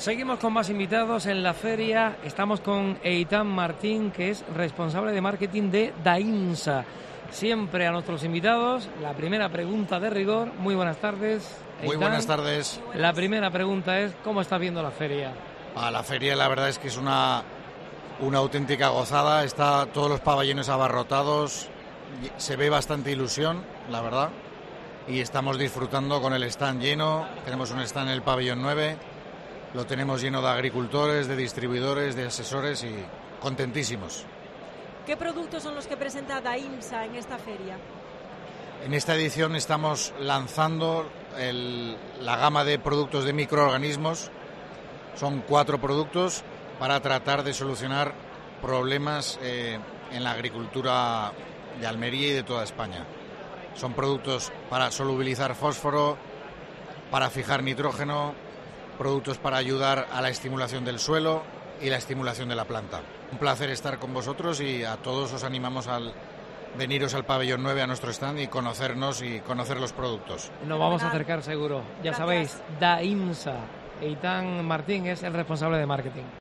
Seguimos con más invitados en la feria. Estamos con Eitan Martín, que es responsable de marketing de Daimsa. Siempre a nuestros invitados, la primera pregunta de rigor. Muy buenas tardes, Eitan. Muy buenas tardes. La primera pregunta es, ¿cómo estás viendo la feria? La feria la verdad es que es una auténtica gozada. Está todos los pabellones abarrotados. Se ve bastante ilusión, la verdad. Y estamos disfrutando con el stand lleno. Tenemos un stand en el pabellón 9. Lo tenemos lleno de agricultores, de distribuidores, de asesores y contentísimos. ¿Qué productos son los que presenta Daimsa en esta feria? En esta edición estamos lanzando la gama de productos de microorganismos. Son 4 productos para tratar de solucionar problemas en la agricultura de Almería y de toda España. Son productos para solubilizar fósforo, para fijar nitrógeno, productos para ayudar a la estimulación del suelo y la estimulación de la planta. Un placer estar con vosotros y a todos os animamos a veniros al pabellón 9 a nuestro stand y conocernos y conocer los productos. Nos vamos a acercar seguro. Ya sabéis, Daimsa. Eitan Martín es el responsable de marketing.